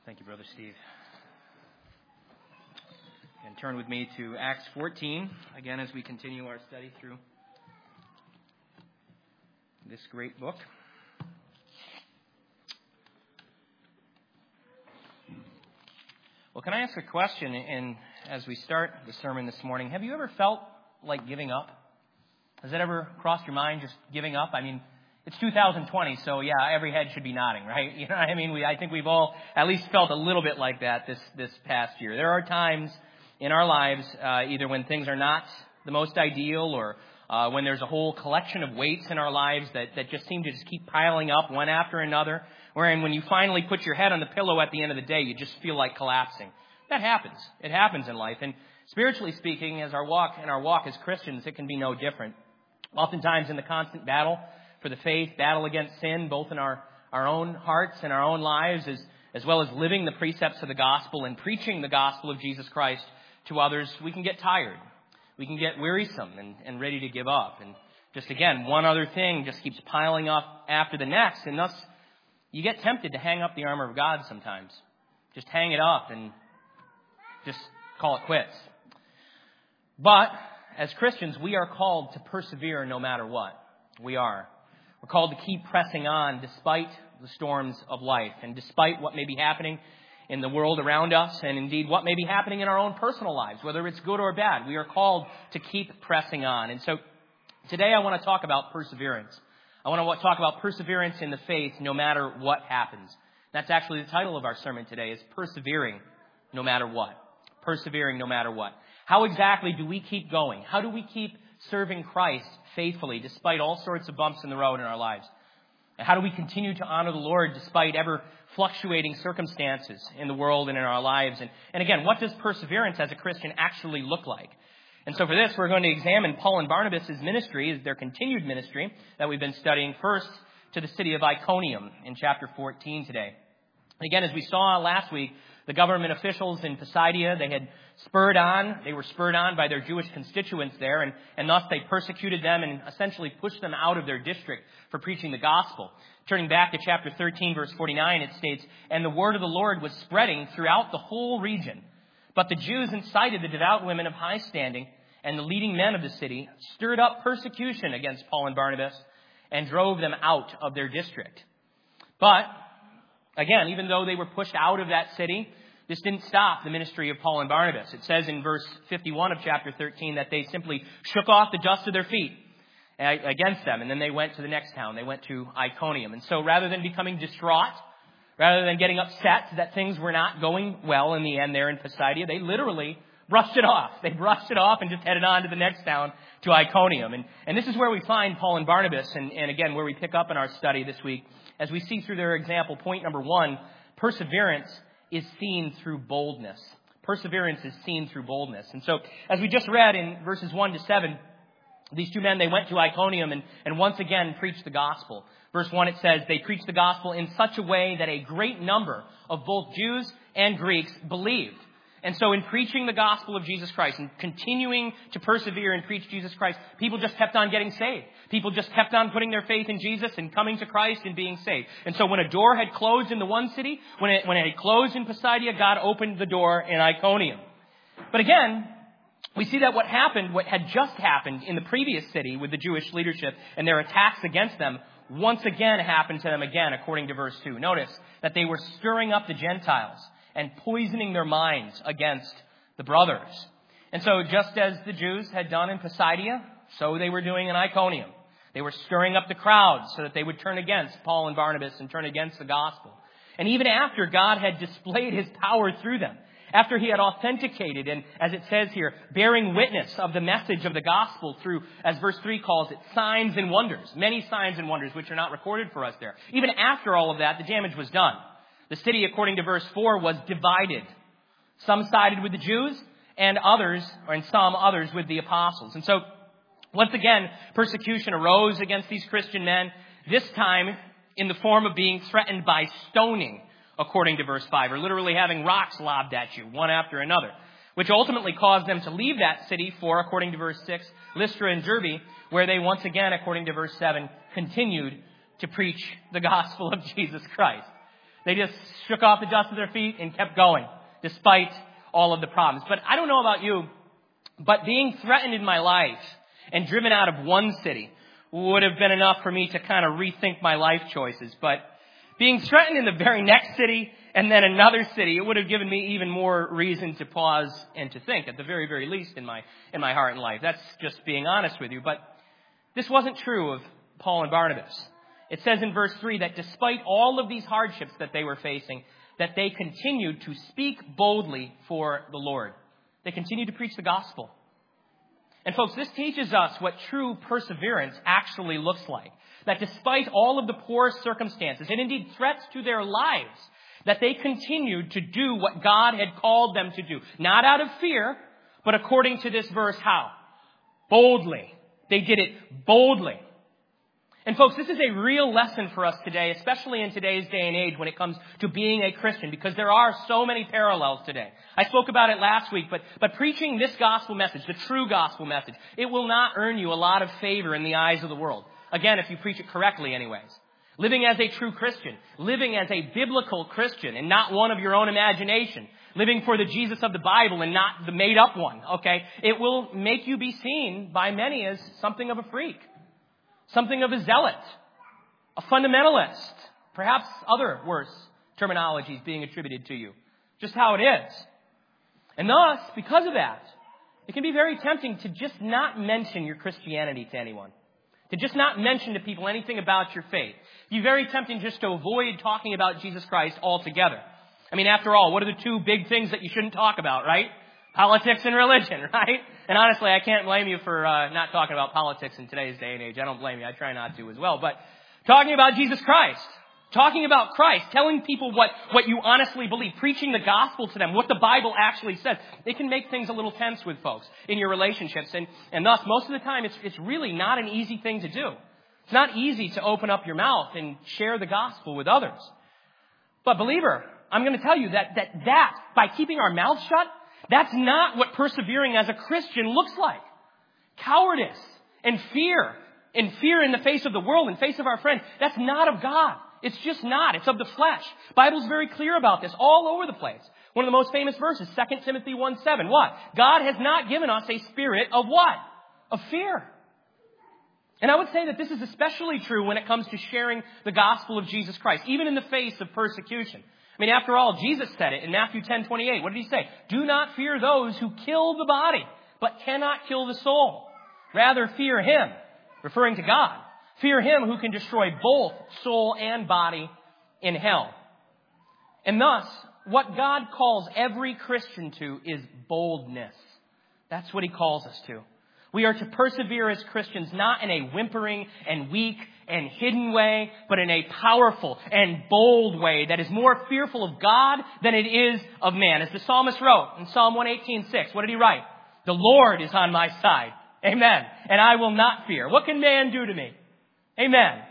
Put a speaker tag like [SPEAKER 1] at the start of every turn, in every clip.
[SPEAKER 1] Thank you, Brother Steve. And turn with me to Acts 14, again, as we continue our study through this great book. Well, can I ask a question as we start the sermon this morning? Have you ever felt like giving up? Has that ever crossed your mind, just giving up? I mean, it's 2020, so yeah, every head should be nodding, right? You know what I mean? I think we've all at least felt a little bit like that this past year. There are times in our lives, either when things are not the most ideal or when there's a whole collection of weights in our lives that just seem to just keep piling up one after another, wherein when you finally put your head on the pillow at the end of the day, you just feel like collapsing. That happens. It happens in life. And spiritually speaking, as our walk as Christians, it can be no different. Oftentimes in the constant battle for the faith, battle against sin, both in our own hearts and our own lives, as well as living the precepts of the gospel and preaching the gospel of Jesus Christ to others, we can get tired. We can get wearisome and ready to give up. And just again, one other thing just keeps piling up after the next. And thus, you get tempted to hang up the armor of God sometimes. Just hang it up and just call it quits. But as Christians, we are called to persevere no matter what. We are. We're called to keep pressing on despite the storms of life and despite what may be happening in the world around us and indeed what may be happening in our own personal lives, whether it's good or bad. We are called to keep pressing on. And so today I want to talk about perseverance. I want to talk about perseverance in the faith no matter what happens. That's actually the title of our sermon today, is Persevering No Matter What. Persevering no matter what. How exactly do we keep going? How do we keep serving Christ faithfully despite all sorts of bumps in the road in our lives? And how do we continue to honor the Lord despite ever fluctuating circumstances in the world and in our lives? And again, what does perseverance as a Christian actually look like? And so for this, we're going to examine Paul and Barnabas' ministry, their continued ministry that we've been studying, first to the city of Iconium in chapter 14 today. Again, as we saw last week, the government officials in Pisidia, they were spurred on by their Jewish constituents there, and thus they persecuted them and essentially pushed them out of their district for preaching the gospel. Turning back to chapter 13, verse 49, it states, "And the word of the Lord was spreading throughout the whole region. But the Jews incited the devout women of high standing, and the leading men of the city stirred up persecution against Paul and Barnabas and drove them out of their district." But again, even though they were pushed out of that city, this didn't stop the ministry of Paul and Barnabas. It says in verse 51 of chapter 13 that they simply shook off the dust of their feet against them, and then they went to the next town. They went to Iconium. And so rather than becoming distraught, rather than getting upset that things were not going well in the end there in Pisidia, they literally brushed it off. They brushed it off and just headed on to the next town, to Iconium. And this is where we find Paul and Barnabas, and again, where we pick up in our study this week. As we see through their example, point number 1, perseverance is seen through boldness. Perseverance is seen through boldness. And so, as we just read in verses 1 to 7, these two men, they went to Iconium and once again preached the gospel. Verse 1, it says, they preached the gospel in such a way that a great number of both Jews and Greeks believed. And so in preaching the gospel of Jesus Christ and continuing to persevere and preach Jesus Christ, people just kept on getting saved. People just kept on putting their faith in Jesus and coming to Christ and being saved. And so when a door had closed in the one city, when it had closed in Pisidia, God opened the door in Iconium. But again, we see that what had just happened in the previous city with the Jewish leadership and their attacks against them, once again happened to them again, according to verse 2. Notice that they were stirring up the Gentiles and poisoning their minds against the brothers. And so just as the Jews had done in Pisidia, so they were doing in Iconium. They were stirring up the crowds so that they would turn against Paul and Barnabas and turn against the gospel. And even after God had displayed his power through them, after he had authenticated and, as it says here, bearing witness of the message of the gospel through, as verse 3 calls it, signs and wonders, many signs and wonders which are not recorded for us there. Even after all of that, the damage was done. The city, according to verse 4, was divided. Some sided with the Jews and some others with the apostles. And so, once again, persecution arose against these Christian men, this time in the form of being threatened by stoning, according to verse 5, or literally having rocks lobbed at you, one after another, which ultimately caused them to leave that city for, according to verse 6, Lystra and Derbe, where they once again, according to verse 7, continued to preach the gospel of Jesus Christ. They just shook off the dust of their feet and kept going, despite all of the problems. But I don't know about you, but being threatened in my life and driven out of one city would have been enough for me to kind of rethink my life choices. But being threatened in the very next city and then another city, it would have given me even more reason to pause and to think, at the very, very least in my heart and life. That's just being honest with you. But this wasn't true of Paul and Barnabas. It says in verse 3 that despite all of these hardships that they were facing, that they continued to speak boldly for the Lord. They continued to preach the gospel. And folks, this teaches us what true perseverance actually looks like. That despite all of the poor circumstances, and indeed threats to their lives, that they continued to do what God had called them to do. Not out of fear, but according to this verse, how? Boldly. They did it boldly. And folks, this is a real lesson for us today, especially in today's day and age when it comes to being a Christian, because there are so many parallels today. I spoke about it last week, but preaching this gospel message, the true gospel message, it will not earn you a lot of favor in the eyes of the world. Again, if you preach it correctly anyways. Living as a true Christian, living as a biblical Christian and not one of your own imagination, living for the Jesus of the Bible and not the made-up one, okay? It will make you be seen by many as something of a freak. Something of a zealot, a fundamentalist, perhaps other worse terminologies being attributed to you. Just how it is. And thus, because of that, it can be very tempting to just not mention your Christianity to anyone. To just not mention to people anything about your faith. It'd be very tempting just to avoid talking about Jesus Christ altogether. I mean, after all, what are the two big things that you shouldn't talk about, right? Politics and religion, right? And honestly, I can't blame you for not talking about politics in today's day and age. I don't blame you. I try not to as well. But talking about Jesus Christ, talking about Christ, telling people what you honestly believe, preaching the gospel to them, what the Bible actually says, it can make things a little tense with folks in your relationships. And thus, most of the time, it's really not an easy thing to do. It's not easy to open up your mouth and share the gospel with others. But believer, I'm going to tell you that by keeping our mouths shut, that's not what persevering as a Christian looks like. Cowardice and fear in the face of the world, in the face of our friends, that's not of God. It's just not. It's of the flesh. The Bible's very clear about this all over the place. One of the most famous verses, 2 Timothy 1:7. What? God has not given us a spirit of what? Of fear. And I would say that this is especially true when it comes to sharing the gospel of Jesus Christ, even in the face of persecution. I mean, after all, Jesus said it in Matthew 10:28. What did he say? Do not fear those who kill the body, but cannot kill the soul. Rather, fear him, referring to God. Fear him who can destroy both soul and body in hell. And thus, what God calls every Christian to is boldness. That's what he calls us to. We are to persevere as Christians, not in a whimpering and weak and hidden way, but in a powerful and bold way that is more fearful of God than it is of man. As the psalmist wrote in Psalm 118:6, what did he write? The Lord is on my side. Amen. And I will not fear. What can man do to me? Amen.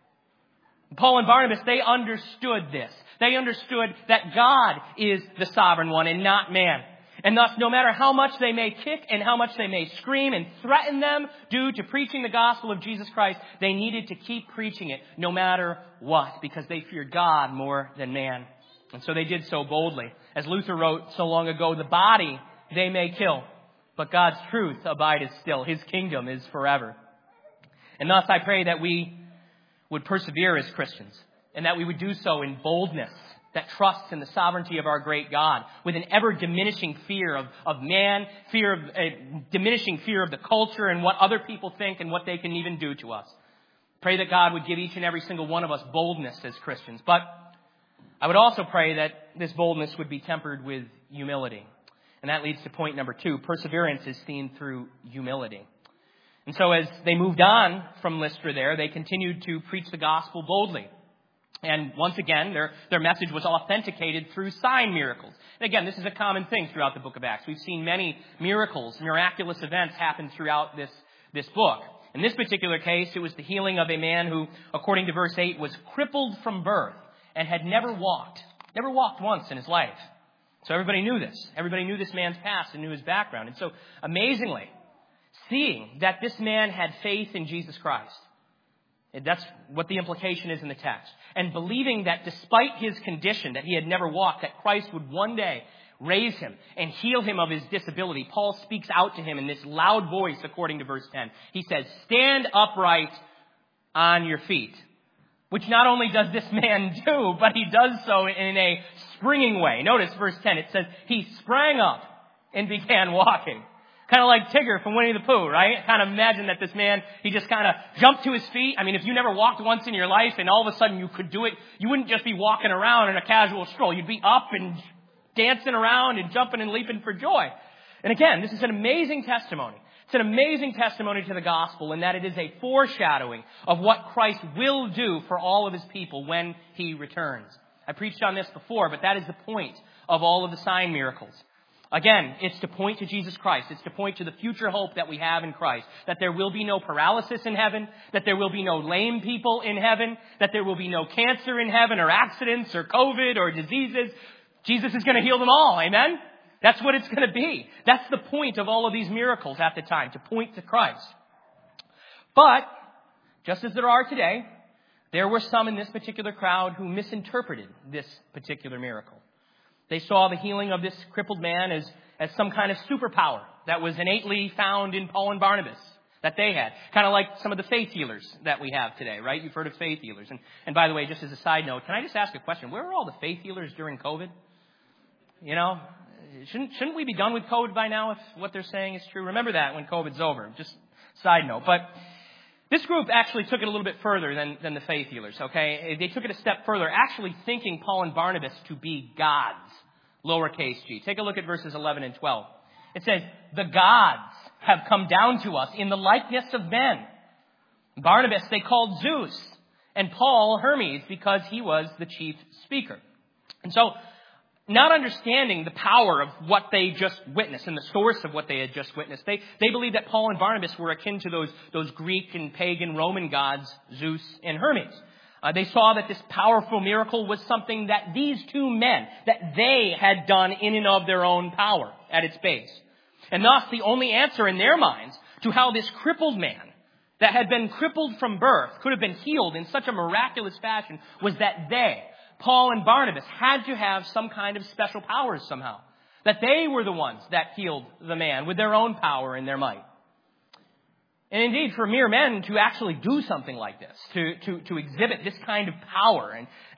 [SPEAKER 1] Paul and Barnabas, they understood this. They understood that God is the sovereign one and not man. And thus, no matter how much they may kick and how much they may scream and threaten them due to preaching the gospel of Jesus Christ, they needed to keep preaching it no matter what, because they feared God more than man. And so they did so boldly. As Luther wrote so long ago, the body they may kill, but God's truth abideth still. His kingdom is forever. And thus, I pray that we would persevere as Christians and that we would do so in boldness that trusts in the sovereignty of our great God, with an ever-diminishing fear of man, diminishing fear of the culture and what other people think and what they can even do to us. Pray that God would give each and every single one of us boldness as Christians. But I would also pray that this boldness would be tempered with humility. And that leads to point number 2. Perseverance is seen through humility. And so as they moved on from Lystra there, they continued to preach the gospel boldly. And once again, their message was authenticated through sign miracles. And again, this is a common thing throughout the book of Acts. We've seen many miracles, miraculous events happen throughout this book. In this particular case, it was the healing of a man who, according to verse 8, was crippled from birth and had never walked once in his life. So everybody knew this. Everybody knew this man's past and knew his background. And so, amazingly, seeing that this man had faith in Jesus Christ, That's what the implication is in the text. And believing that despite his condition, that he had never walked, that Christ would one day raise him and heal him of his disability, Paul speaks out to him in this loud voice, according to verse 10. He says, "Stand upright on your feet." Which not only does this man do, but he does so in a springing way. Notice verse 10. It says, he sprang up and began walking. Kind of like Tigger from Winnie the Pooh, right? Kind of imagine that this man, he just kind of jumped to his feet. I mean, if you never walked once in your life and all of a sudden you could do it, you wouldn't just be walking around in a casual stroll. You'd be up and dancing around and jumping and leaping for joy. And again, this is an amazing testimony. It's an amazing testimony to the gospel in that it is a foreshadowing of what Christ will do for all of his people when he returns. I preached on this before, but that is the point of all of the sign miracles. Again, it's to point to Jesus Christ. It's to point to the future hope that we have in Christ. That there will be no paralysis in heaven. That there will be no lame people in heaven. That there will be no cancer in heaven or accidents or COVID or diseases. Jesus is going to heal them all. Amen? That's what it's going to be. That's the point of all of these miracles at the time, to point to Christ. But, just as there are today, there were some in this particular crowd who misinterpreted this particular miracle. They saw the healing of this crippled man as some kind of superpower that was innately found in Paul and Barnabas that they had. Kind of like some of the faith healers that we have today, right? You've heard of faith healers. And by the way, just as a side note, can I just ask a question? Where were all the faith healers during COVID? You know, shouldn't we be done with COVID by now if what they're saying is true? Remember that when COVID's over. Just side note. But this group actually took it a little bit further than the faith healers, okay? They took it a step further, actually thinking Paul and Barnabas to be gods, lowercase g. Take a look at verses 11 and 12. It says, "The gods have come down to us in the likeness of men. Barnabas they called Zeus, and Paul Hermes, because he was the chief speaker." And so, not understanding the power of what they just witnessed and the source of what they had just witnessed, they believed that Paul and Barnabas were akin to those Greek and pagan Roman gods, Zeus and Hermes. They saw that this powerful miracle was something that these two men, that they had done in and of their own power at its base. And thus, the only answer in their minds to how this crippled man that had been crippled from birth could have been healed in such a miraculous fashion was that they, Paul and Barnabas, had to have some kind of special powers somehow. That they were the ones that healed the man with their own power and their might. And indeed, for mere men to actually do something like this, to exhibit this kind of power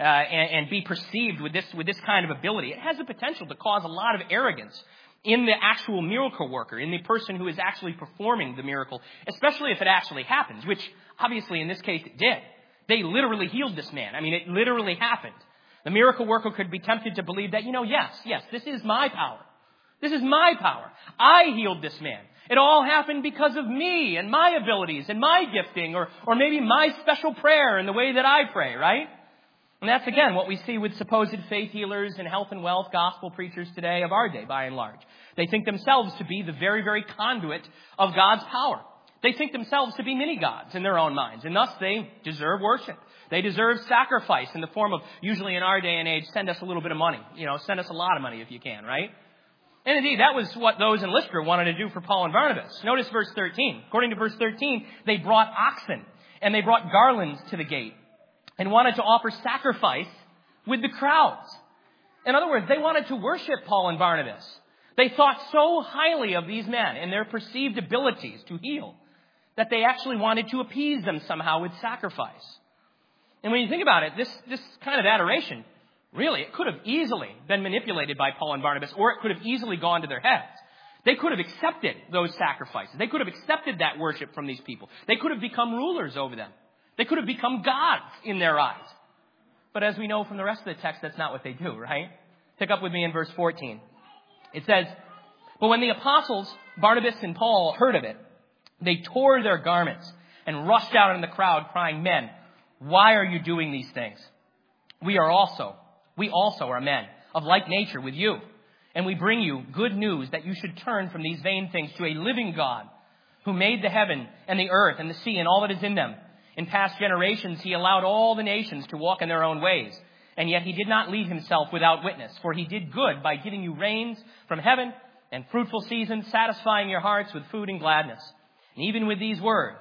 [SPEAKER 1] and be perceived with this kind of ability, it has the potential to cause a lot of arrogance in the actual miracle worker, in the person who is actually performing the miracle, especially if it actually happens, which obviously in this case it did. They literally healed this man. I mean, it literally happened. The miracle worker could be tempted to believe that, yes, this is my power. This is my power. I healed this man. It all happened because of me and my abilities and my gifting or maybe my special prayer and the way that I pray, right? And that's, again, what we see with supposed faith healers and health and wealth gospel preachers today of our day, by and large. They think themselves to be the very, very conduit of God's power. They think themselves to be mini-gods in their own minds, and thus they deserve worship. They deserve sacrifice in the form of, usually in our day and age, send us a little bit of money. Send us a lot of money if you can, right? And indeed, that was what those in Lystra wanted to do for Paul and Barnabas. Notice verse 13. According to verse 13, they brought oxen and they brought garlands to the gate and wanted to offer sacrifice with the crowds. In other words, they wanted to worship Paul and Barnabas. They thought so highly of these men and their perceived abilities to heal that they actually wanted to appease them somehow with sacrifice. And when you think about it, this kind of adoration, really, it could have easily been manipulated by Paul and Barnabas, or it could have easily gone to their heads. They could have accepted those sacrifices. They could have accepted that worship from these people. They could have become rulers over them. They could have become gods in their eyes. But as we know from the rest of the text, that's not what they do, right? Pick up with me in verse 14. It says, "But when the apostles, Barnabas and Paul, heard of it, they tore their garments and rushed out in the crowd, crying, 'Men, why are you doing these things? We also are men of like nature with you, and we bring you good news that you should turn from these vain things to a living God who made the heaven and the earth and the sea and all that is in them. In past generations, he allowed all the nations to walk in their own ways, and yet he did not leave himself without witness, for he did good by giving you rains from heaven and fruitful seasons, satisfying your hearts with food and gladness. And even with these words,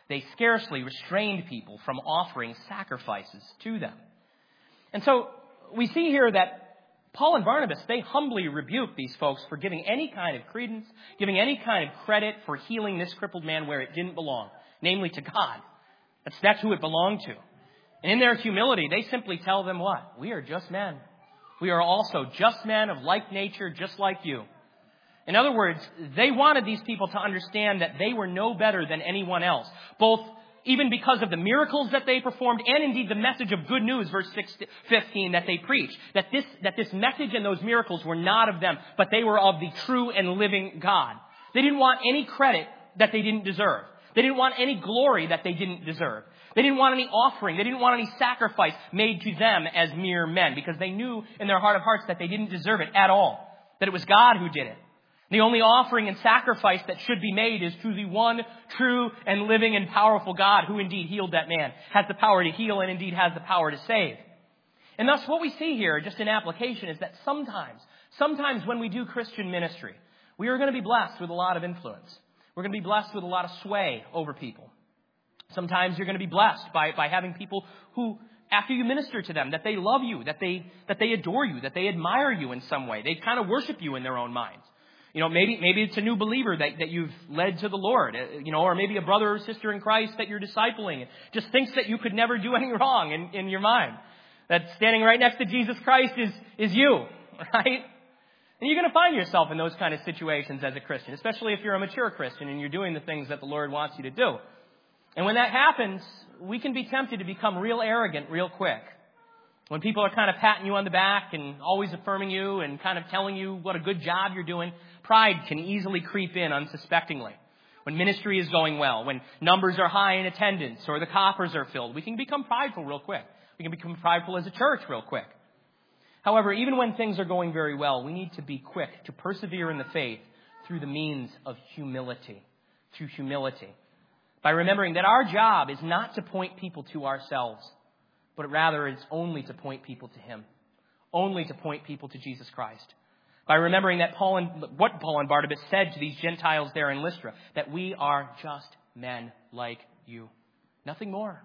[SPEAKER 1] They scarcely restrained people from offering sacrifices to them. And so we see here that Paul and Barnabas, they humbly rebuke these folks for giving any kind of credence, giving any kind of credit for healing this crippled man where it didn't belong, namely to God. That's who it belonged to. And in their humility, they simply tell them what? We are just men. We are also just men of like nature, just like you. In other words, they wanted these people to understand that they were no better than anyone else, both even because of the miracles that they performed and indeed the message of good news, verse 15, that they preached. That this message and those miracles were not of them, but they were of the true and living God. They didn't want any credit that they didn't deserve. They didn't want any glory that they didn't deserve. They didn't want any offering. They didn't want any sacrifice made to them as mere men, because they knew in their heart of hearts that they didn't deserve it at all, that it was God who did it. The only offering and sacrifice that should be made is to the one true and living and powerful God who indeed healed that man, has the power to heal and indeed has the power to save. And thus what we see here, just in application, is that sometimes when we do Christian ministry, we are going to be blessed with a lot of influence. We're going to be blessed with a lot of sway over people. Sometimes you're going to be blessed by having people who, after you minister to them, that they love you, that they adore you, that they admire you in some way. They kind of worship you in their own minds. You know, maybe it's a new believer that you've led to the Lord, or maybe a brother or sister in Christ that you're discipling, just thinks that you could never do any wrong in your mind. That standing right next to Jesus Christ is you, right? And you're going to find yourself in those kind of situations as a Christian, especially if you're a mature Christian and you're doing the things that the Lord wants you to do. And when that happens, we can be tempted to become real arrogant real quick. When people are kind of patting you on the back and always affirming you and kind of telling you what a good job you're doing, pride can easily creep in unsuspectingly. When ministry is going well, when numbers are high in attendance or the coffers are filled, we can become prideful real quick. We can become prideful as a church real quick. However, even when things are going very well, we need to be quick to persevere in the faith through the means of humility. Through humility. By remembering that our job is not to point people to ourselves, but rather it's only to point people to Him. Only to point people to Jesus Christ. By remembering that what Paul and Barnabas said to these Gentiles there in Lystra, that we are just men like you. Nothing more.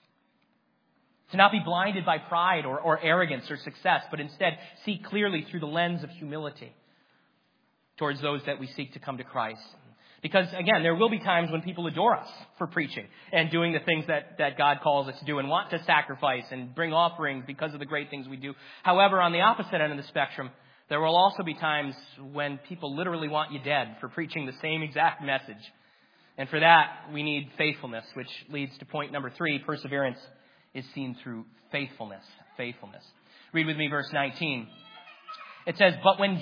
[SPEAKER 1] To not be blinded by pride or arrogance or success, but instead see clearly through the lens of humility towards those that we seek to come to Christ. Because, again, there will be times when people adore us for preaching and doing the things that God calls us to do and want to sacrifice and bring offerings because of the great things we do. However, on the opposite end of the spectrum, there will also be times when people literally want you dead for preaching the same exact message. And for that, we need faithfulness, which leads to point number 3. Perseverance is seen through faithfulness. Faithfulness. Read with me verse 19. It says,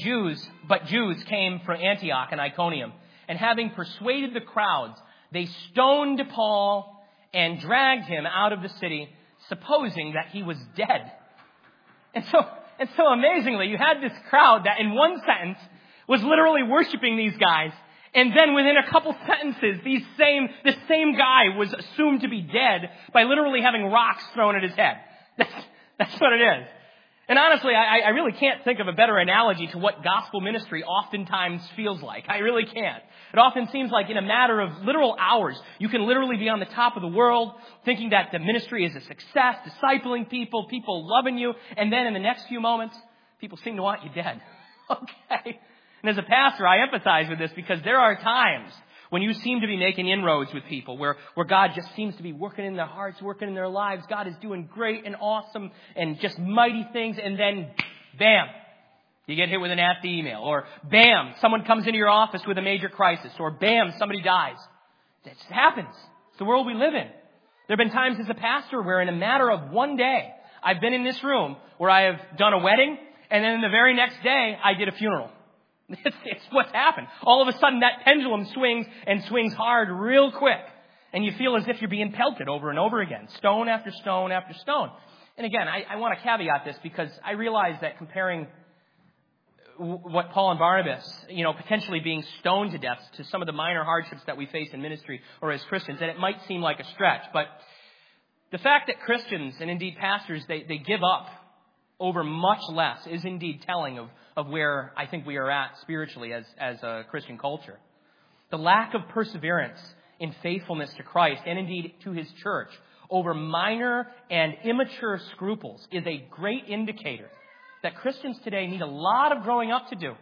[SPEAKER 1] But Jews came from Antioch and Iconium, and having persuaded the crowds, they stoned Paul and dragged him out of the city, supposing that he was dead. And so amazingly, you had this crowd that in one sentence was literally worshiping these guys. And then within a couple sentences, this same guy was assumed to be dead by literally having rocks thrown at his head. That's what it is. And honestly, I really can't think of a better analogy to what gospel ministry oftentimes feels like. I really can't. It often seems like in a matter of literal hours, you can literally be on the top of the world, thinking that the ministry is a success, discipling people loving you, and then in the next few moments, people seem to want you dead. Okay. And as a pastor, I empathize with this because there are times when you seem to be making inroads with people, where God just seems to be working in their hearts, working in their lives. God is doing great and awesome and just mighty things. And then, bam, you get hit with a nasty email. Or bam, someone comes into your office with a major crisis. Or bam, somebody dies. It just happens. It's the world we live in. There have been times as a pastor where in a matter of one day, I've been in this room where I have done a wedding, and then the very next day, I did a funeral. It's what's happened. All of a sudden, that pendulum swings and swings hard real quick. And you feel as if you're being pelted over and over again. Stone after stone after stone. And again, I want to caveat this because I realize that comparing what Paul and Barnabas, potentially being stoned to death to some of the minor hardships that we face in ministry or as Christians, that it might seem like a stretch. But the fact that Christians and indeed pastors, they give up over much less is indeed telling of where I think we are at spiritually as a Christian culture. The lack of perseverance in faithfulness to Christ and indeed to His church over minor and immature scruples is a great indicator that Christians today need a lot of growing up to do.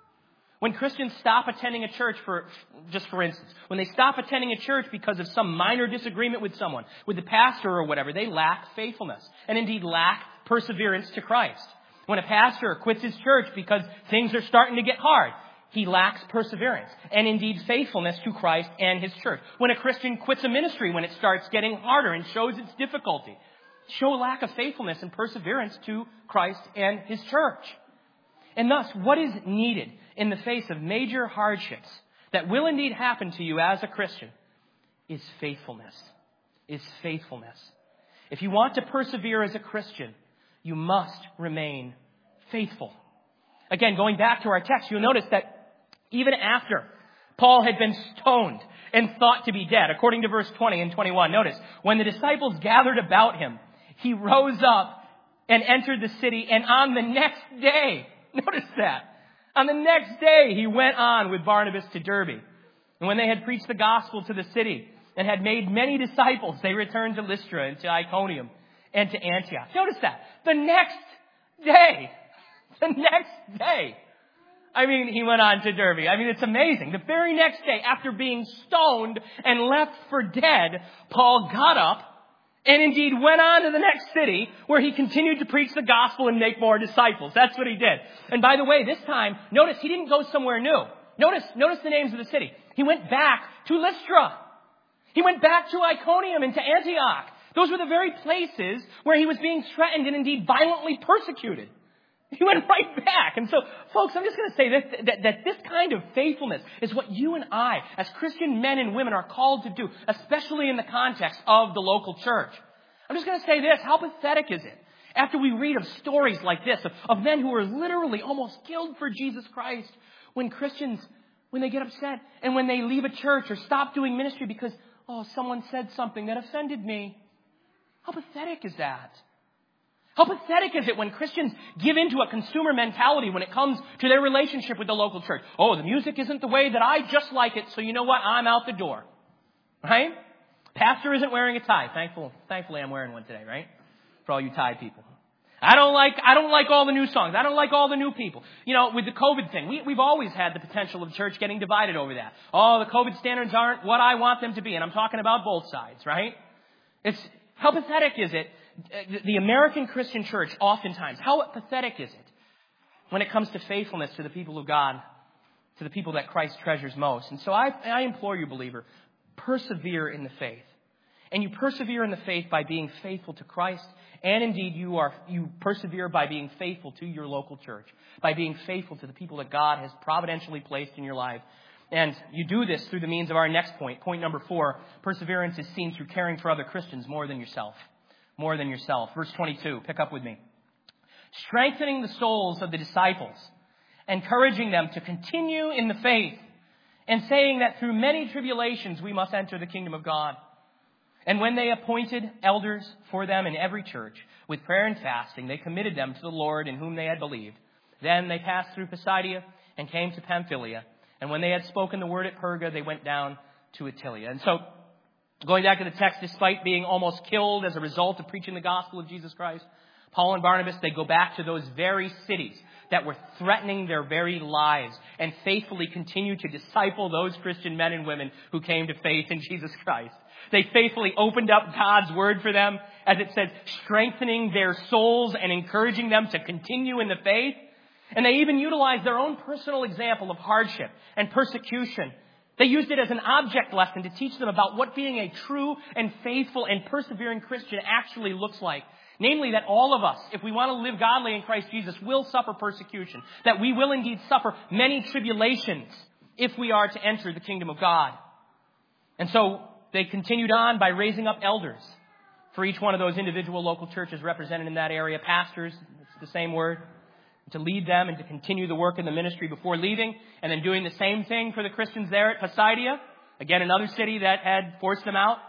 [SPEAKER 1] When Christians stop attending a church for instance, when they stop attending a church because of some minor disagreement with someone, with the pastor or whatever, they lack faithfulness and indeed lack perseverance to Christ. When a pastor quits his church because things are starting to get hard, he lacks perseverance and indeed faithfulness to Christ and His church. When a Christian quits a ministry when it starts getting harder and shows its difficulty, show lack of faithfulness and perseverance to Christ and His church. And thus, what is needed in the face of major hardships that will indeed happen to you as a Christian is faithfulness. Is faithfulness. If you want to persevere as a Christian, you must remain faithful. Again, going back to our text, you'll notice that even after Paul had been stoned and thought to be dead, according to verse 20 and 21, notice, when the disciples gathered about him, he rose up and entered the city, and on the next day, notice that, on the next day he went on with Barnabas to Derbe. And when they had preached the gospel to the city and had made many disciples, they returned to Lystra and to Iconium and to Antioch. Notice that. The next day. The next day. I mean, he went on to Derbe. I mean, it's amazing. The very next day, after being stoned and left for dead, Paul got up and indeed went on to the next city where he continued to preach the gospel and make more disciples. That's what he did. And by the way, this time, notice he didn't go somewhere new. Notice the names of the city. He went back to Lystra. He went back to Iconium and to Antioch. Those were the very places where he was being threatened and indeed violently persecuted. He went right back. And so, folks, I'm just going to say that this kind of faithfulness is what you and I, as Christian men and women, are called to do, especially in the context of the local church. I'm just going to say this. How pathetic is it? After we read of stories like this, of men who were literally almost killed for Jesus Christ, when Christians, when they get upset and when they leave a church or stop doing ministry because, someone said something that offended me. How pathetic is that? How pathetic is it when Christians give into a consumer mentality when it comes to their relationship with the local church? Oh, the music isn't the way that I just like it, so you know what? I'm out the door. Right? Pastor isn't wearing a tie. Thankfully, I'm wearing one today, right? For all you tie people. I don't like all the new songs. I don't like all the new people. You know, with the COVID thing, we've always had the potential of the church getting divided over that. Oh, the COVID standards aren't what I want them to be. And I'm talking about both sides, right? How pathetic is it? The American Christian church, oftentimes, how pathetic is it when it comes to faithfulness to the people of God, to the people that Christ treasures most? And so I implore you, believer, persevere in the faith. And you persevere in the faith by being faithful to Christ. And indeed, you persevere by being faithful to your local church, by being faithful to the people that God has providentially placed in your life. And you do this through the means of our next point. Point number 4, perseverance is seen through caring for other Christians more than yourself. More than yourself. Verse 22, pick up with me. Strengthening the souls of the disciples, encouraging them to continue in the faith, and saying that through many tribulations we must enter the kingdom of God. And when they appointed elders for them in every church, with prayer and fasting, they committed them to the Lord in whom they had believed. Then they passed through Pisidia and came to Pamphylia. And when they had spoken the word at Perga, they went down to Attalia. And so, going back to the text, despite being almost killed as a result of preaching the gospel of Jesus Christ, Paul and Barnabas, they go back to those very cities that were threatening their very lives and faithfully continue to disciple those Christian men and women who came to faith in Jesus Christ. They faithfully opened up God's word for them, as it says, strengthening their souls and encouraging them to continue in the faith. And they even utilized their own personal example of hardship and persecution. They used it as an object lesson to teach them about what being a true and faithful and persevering Christian actually looks like. Namely, that all of us, if we want to live godly in Christ Jesus, will suffer persecution. That we will indeed suffer many tribulations if we are to enter the kingdom of God. And so they continued on by raising up elders for each one of those individual local churches represented in that area. Pastors, it's the same word. To lead them and to continue the work in the ministry before leaving, and then doing the same thing for the Christians there at Pisidia, again another city that had forced them out.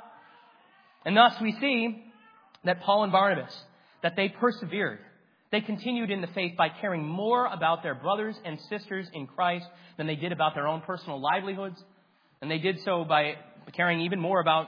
[SPEAKER 1] And thus we see that Paul and Barnabas, that they persevered. They continued in the faith by caring more about their brothers and sisters in Christ than they did about their own personal livelihoods. And they did so by caring even more about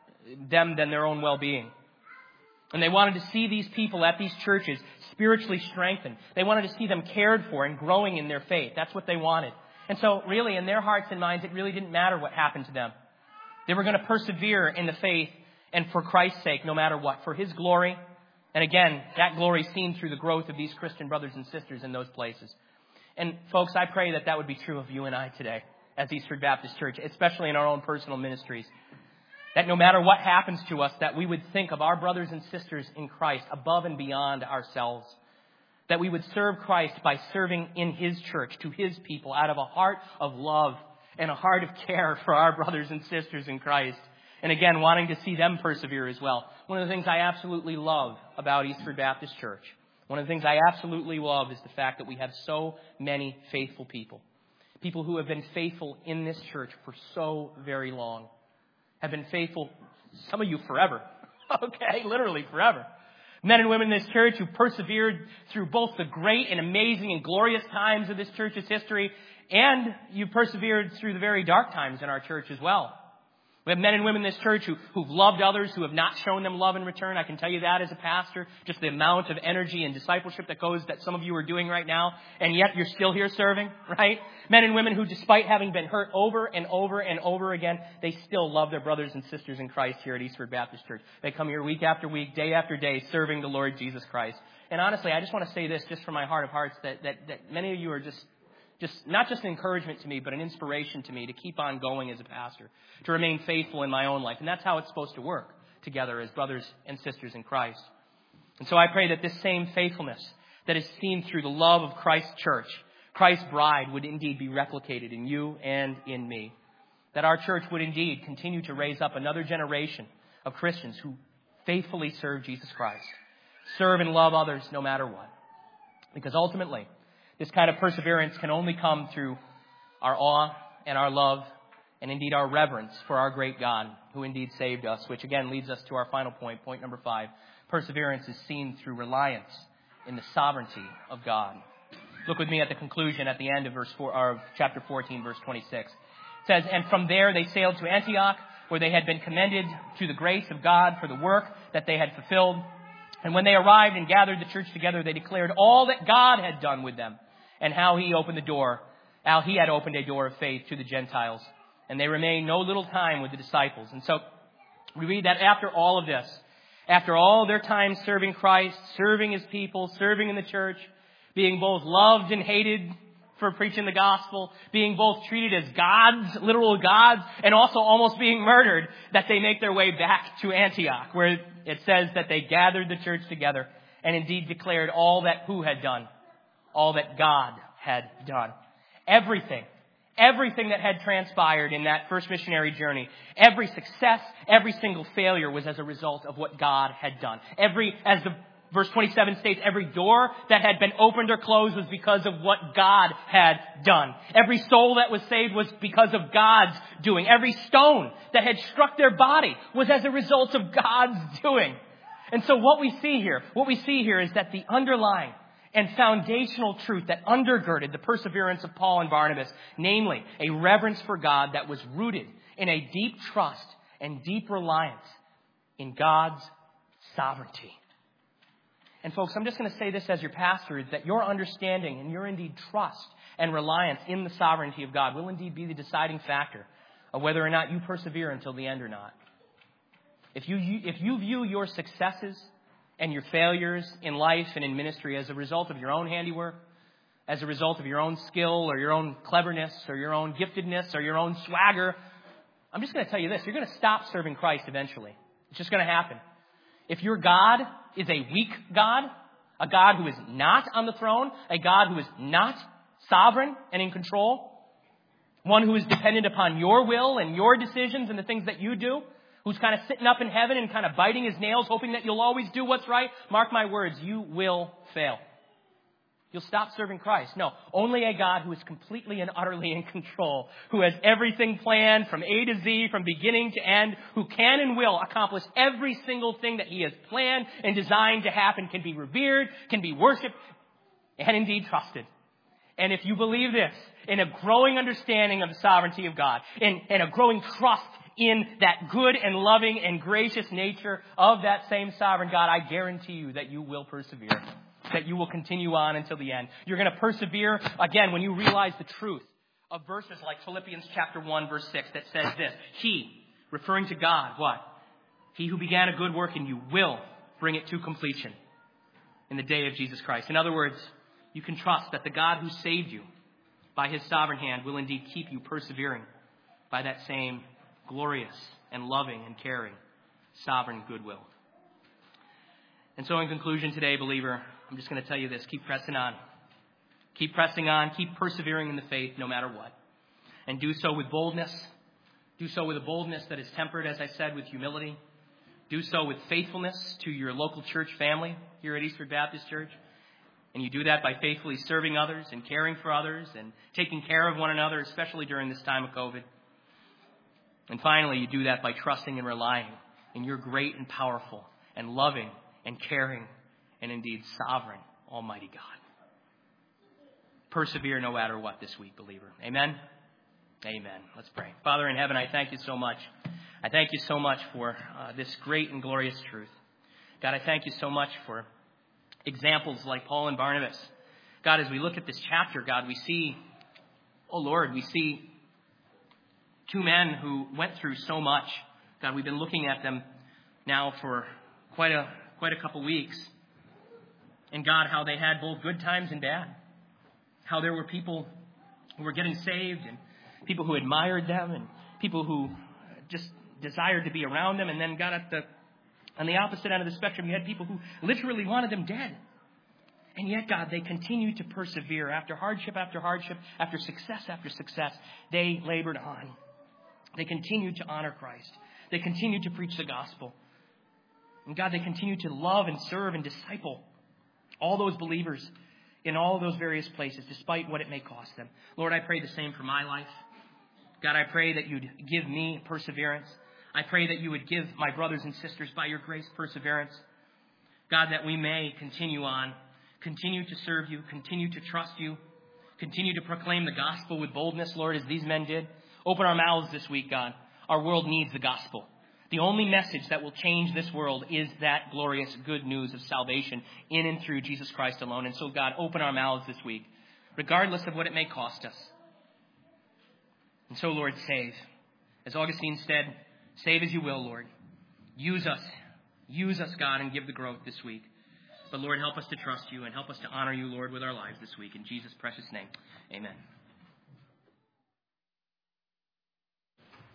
[SPEAKER 1] them than their own well-being. And they wanted to see these people at these churches spiritually strengthened. They wanted to see them cared for and growing in their faith. That's what they wanted. And so really, in their hearts and minds, it really didn't matter what happened to them. They were going to persevere in the faith and for Christ's sake, no matter what, for His glory. And again, that glory seen through the growth of these Christian brothers and sisters in those places. And folks, I pray that would be true of you and I today as Eastford Baptist Church, especially in our own personal ministries. That no matter what happens to us, that we would think of our brothers and sisters in Christ above and beyond ourselves. That we would serve Christ by serving in His church, to His people, out of a heart of love and a heart of care for our brothers and sisters in Christ. And again, wanting to see them persevere as well. One of the things I absolutely love about Eastford Baptist Church, one of the things I absolutely love is the fact that we have so many faithful people. People who have been faithful in this church for so very long. Have been faithful, some of you forever. Okay, literally forever. Men and women in this church who persevered through both the great and amazing and glorious times of this church's history, and you persevered through the very dark times in our church as well. We have men and women in this church who've loved others, who have not shown them love in return. I can tell you that as a pastor, just the amount of energy and discipleship that some of you are doing right now, and yet you're still here serving, right? Men and women who, despite having been hurt over and over and over again, they still love their brothers and sisters in Christ here at Eastford Baptist Church. They come here week after week, day after day, serving the Lord Jesus Christ. And honestly, I just want to say this just from my heart of hearts, that many of you are just not just an encouragement to me, but an inspiration to me to keep on going as a pastor, to remain faithful in my own life. And that's how it's supposed to work together as brothers and sisters in Christ. And so I pray that this same faithfulness that is seen through the love of Christ's church, Christ's bride, would indeed be replicated in you and in me. That our church would indeed continue to raise up another generation of Christians who faithfully serve Jesus Christ, serve and love others no matter what. Because ultimately, this kind of perseverance can only come through our awe and our love and indeed our reverence for our great God who indeed saved us, which again leads us to our final point, point number 5. Perseverance is seen through reliance in the sovereignty of God. Look with me at the conclusion at the end of chapter 14, verse 26. It says, "And from there they sailed to Antioch, where they had been commended to the grace of God for the work that they had fulfilled. And when they arrived and gathered the church together, they declared all that God had done with them, and how He had opened a door of faith to the Gentiles. And they remained no little time with the disciples." And so we read that after all of this, after all their time serving Christ, serving His people, serving in the church, being both loved and hated for preaching the gospel, being both treated as gods, literal gods, and also almost being murdered, that they make their way back to Antioch, where it says that they gathered the church together and indeed declared all that who had done? All that God had done. Everything that had transpired in that first missionary journey, every success, every single failure was as a result of what God had done. As the verse 27 states, every door that had been opened or closed was because of what God had done. Every soul that was saved was because of God's doing. Every stone that had struck their body was as a result of God's doing. And so what we see here is that the underlying and foundational truth that undergirded the perseverance of Paul and Barnabas, namely a reverence for God that was rooted in a deep trust and deep reliance in God's sovereignty. And folks, I'm just going to say this as your pastor, is that your understanding and your indeed trust and reliance in the sovereignty of God will indeed be the deciding factor of whether or not you persevere until the end or not. If you view your successes and your failures in life and in ministry as a result of your own handiwork, as a result of your own skill or your own cleverness or your own giftedness or your own swagger, I'm just going to tell you this. You're going to stop serving Christ eventually. It's just going to happen. If your God is a weak God, a God who is not on the throne, a God who is not sovereign and in control, one who is dependent upon your will and your decisions and the things that you do, who's kind of sitting up in heaven and kind of biting his nails, hoping that you'll always do what's right, mark my words, you will fail. You'll stop serving Christ. No, only a God who is completely and utterly in control, who has everything planned from A to Z, from beginning to end, who can and will accomplish every single thing that He has planned and designed to happen, can be revered, can be worshipped, and indeed trusted. And if you believe this, in a growing understanding of the sovereignty of God, in a growing trust in that good and loving and gracious nature of that same sovereign God, I guarantee you that you will persevere, that you will continue on until the end. You're going to persevere, again, when you realize the truth of verses like Philippians chapter 1, verse 6, that says this: He, referring to God, what? He who began a good work in you will bring it to completion in the day of Jesus Christ. In other words, you can trust that the God who saved you by his sovereign hand will indeed keep you persevering by that same glorious and loving and caring sovereign goodwill. And so in conclusion today, believer, I'm just going to tell you this: keep pressing on. Keep pressing on. Keep persevering in the faith no matter what. And do so with boldness. Do so with a boldness that is tempered, as I said, with humility. Do so with faithfulness to your local church family here at Eastford Baptist Church. And you do that by faithfully serving others and caring for others and taking care of one another, especially during this time of COVID. And finally, you do that by trusting and relying in your great and powerful and loving and caring and indeed sovereign Almighty God. Persevere no matter what this week, believer. Amen? Amen. Let's pray. Father in heaven, I thank you so much. I thank you so much for this great and glorious truth. God, I thank you so much for examples like Paul and Barnabas. God, as we look at this chapter, God, we see, oh Lord, we see two men who went through so much. God, we've been looking at them now for quite a couple weeks. And God, how they had both good times and bad. How there were people who were getting saved and people who admired them and people who just desired to be around them. And then God, on the opposite end of the spectrum, you had people who literally wanted them dead. And yet, God, they continued to persevere after hardship, after success. They labored on. They continued to honor Christ. They continued to preach the gospel. And God, they continued to love and serve and disciple all those believers in all those various places, despite what it may cost them. Lord, I pray the same for my life. God, I pray that you'd give me perseverance. I pray that you would give my brothers and sisters, by your grace, perseverance. God, that we may continue on, continue to serve you, continue to trust you, continue to proclaim the gospel with boldness, Lord, as these men did. Open our mouths this week, God. Our world needs the gospel. The only message that will change this world is that glorious good news of salvation in and through Jesus Christ alone. And so, God, open our mouths this week, regardless of what it may cost us. And so, Lord, save. As Augustine said, save as you will, Lord. Use us. Use us, God, and give the growth this week. But, Lord, help us to trust you and help us to honor you, Lord, with our lives this week. In Jesus' precious name, amen.